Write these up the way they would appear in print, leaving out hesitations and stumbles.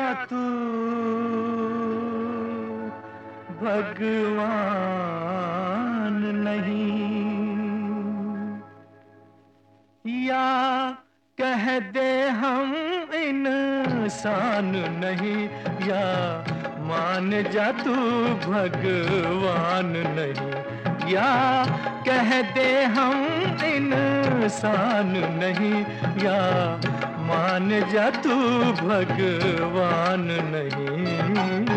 तू भगवान नहीं, या कह दे हम इंसान नहीं, या मान जा तू भगवान नहीं, या कह दे हम इंसान नहीं, या मान जा तू भगवान नहीं।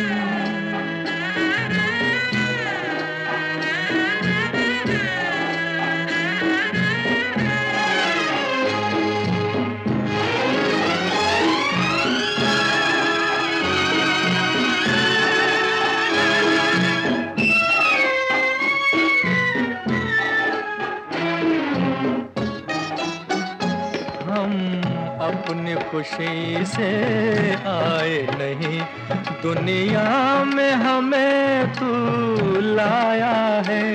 अपनी खुशी से आए नहीं, दुनिया में हमें तू लाया है।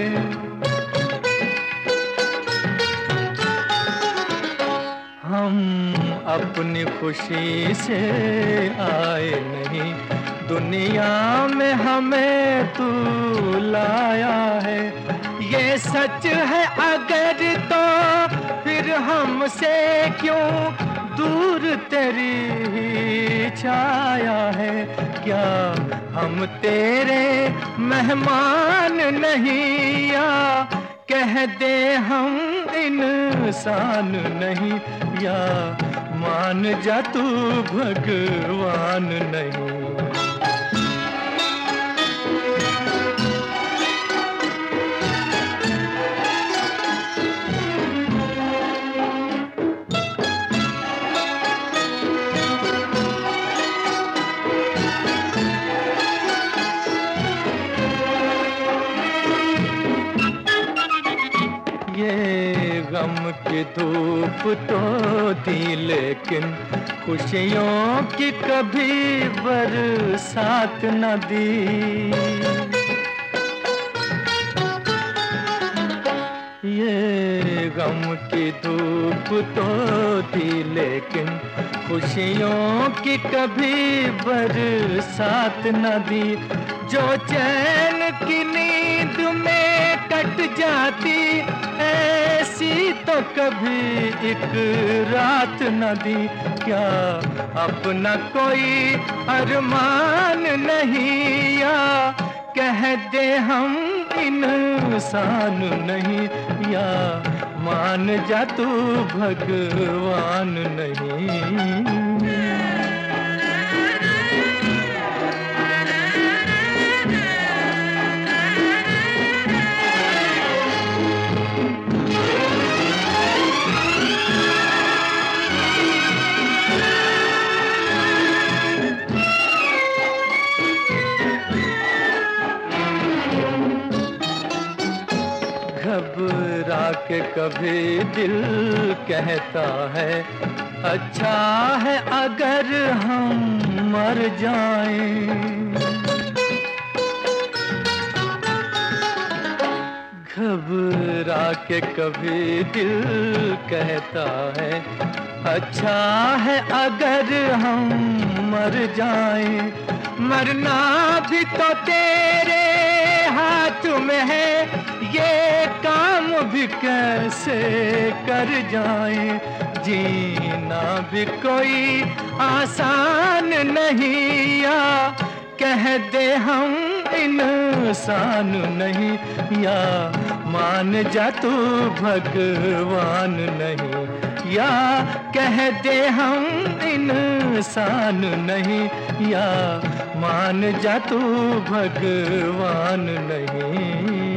हम अपनी खुशी से आए नहीं, दुनिया में हमें तू लाया है। ये सच है अगर तो फिर हमसे क्यों दूर तेरी ही छाया है। क्या हम तेरे मेहमान नहीं, या कह दे हम इंसान नहीं, या मान जा तू भगवान नहीं। ये गम की धूप तो थी लेकिन खुशियों की कभी बरसात न दी। ये गम की धूप तो थी लेकिन खुशियों की कभी बरसात न दी। जो चैन की नींद में कट जाती ऐसी तो कभी एक रात न दी। क्या अपना कोई अरमान नहीं, या कह दे हम इंसान नहीं, या मान जा तू भगवान नहीं। घबरा के कभी दिल कहता है अच्छा है अगर हम मर जाएं। घबरा के कभी दिल कहता है अच्छा है अगर हम मर जाएं। मरना भी तो तेरे हाथ में है, ये काम भी कैसे कर जाएं। जीना भी कोई आसान नहीं, या कह दे हम इंसान नहीं, या मान जा तू भगवान नहीं। या कह दे हम इंसान नहीं, या मान जा तू भगवान नहीं।